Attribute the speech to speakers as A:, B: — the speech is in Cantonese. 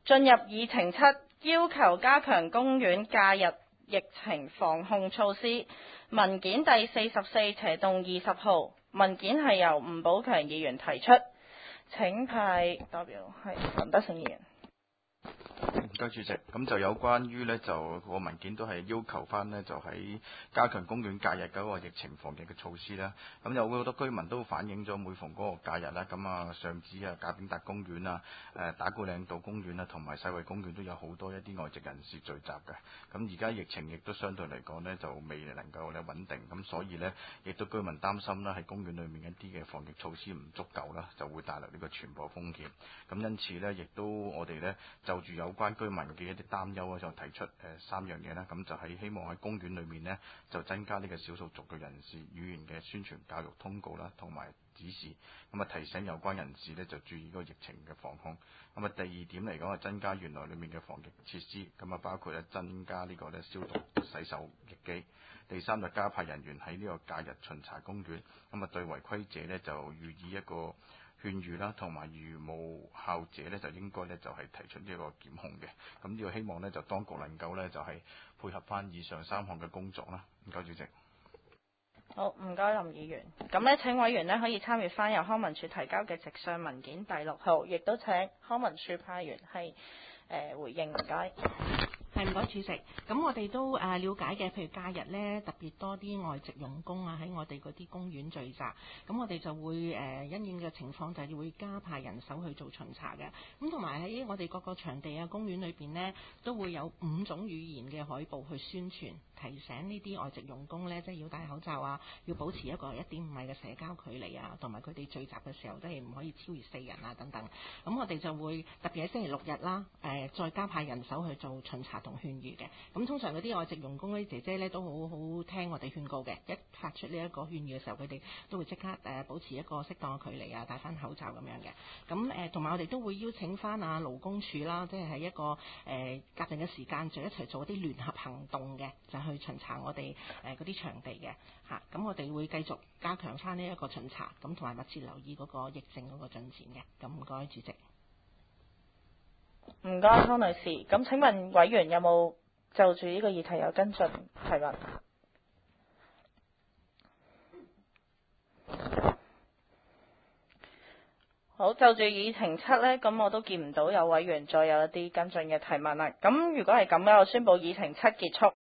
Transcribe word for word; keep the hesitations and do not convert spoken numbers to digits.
A: 進入議程七，要求加強公園假日疫情防控措施。文件第四十四斜動二十號，文件係由吳寶強議員提出，請派代表係林德勝議員。
B: 唔該主席，咁就有關於呢，就個文件都係要求翻呢，就喺加強公園假日嗰個疫情防疫嘅措施啦。咁有好多居民都反映咗，每逢嗰個假日啦，咁啊上址啊賈炳達公園啊、誒打鼓嶺道公園啊同埋世衛公園都有好多一啲外籍人士聚集嘅。咁而家疫情亦都相對嚟講呢，就未能夠咧穩定，咁所以呢，亦都居民擔心啦，喺公園裏面一啲嘅防疫措施唔足夠啦，就會帶來呢個傳播風險。咁因此呢，亦都我哋呢，就住有關居民嘅一啲擔憂啊，就提出誒三樣嘢啦。咁就係希望喺公園裏面呢，就增加呢個少數族嘅人士語言嘅宣傳教育通告啦，同埋指示。咁啊提醒有關人士呢，就注意嗰個疫情嘅防控。咁啊第二點嚟講係增加園內裏面嘅防疫設施。咁啊包括咧增加呢個咧消毒洗手液機。第三就加派人員喺呢個假日巡查公園。咁啊對違規者呢，就予以一個勸喻啦，同埋如無效者呢，就應該呢，就係提出呢個檢控嘅。咁呢個希望呢，就當局能夠呢，就係配合翻以上三項嘅工作啦。唔該主席。
A: 好，唔該林議員。咁呢，請委員呢可以參閱翻由康文署提交嘅直上文件第六號，亦都請康文署派員係誒回應。唔該。
C: 係唔該主席，咁我哋都誒了解嘅，譬如假日咧特別多啲外籍傭工啊喺我哋嗰啲公園聚集，咁我哋就會誒因應嘅情況就係會加派人手去做巡查嘅，咁同埋喺我哋各個場地啊公園裏邊呢，都會有五種語言嘅海報去宣傳，提醒呢啲外籍傭工呢，即係要戴口罩啊，要保持一個一點五米嘅社交距離啊，同埋佢哋聚集嘅時候都係唔可以超越四人啊等等，咁我哋就會特別喺星期六日啦，誒再加派人手去做巡查同勸喻嘅，咁通常嗰啲外籍傭工嗰啲姐姐咧都好好聽我哋勸告嘅，一發出呢一個勸喻嘅時候，佢哋都會即刻誒保持一個適當嘅距離啊，戴翻口罩咁樣嘅。咁誒同埋我哋都會邀請翻啊勞工處啦，即係喺一個誒特定嘅時間就一齊做啲聯合行動嘅，就去巡查我哋誒嗰啲場地嘅嚇。咁我哋會繼續加強翻呢一個巡查，咁同埋密切留意嗰個疫症嗰個進展嘅。咁唔該主席。
A: 唔該，湯女士。咁請問委員有冇就住呢個議題有跟進提問？好，就住議程七呢，咁我都見唔到有委員再有一啲跟進嘅提問啦。咁如果係咁呢，我宣佈議程七結束。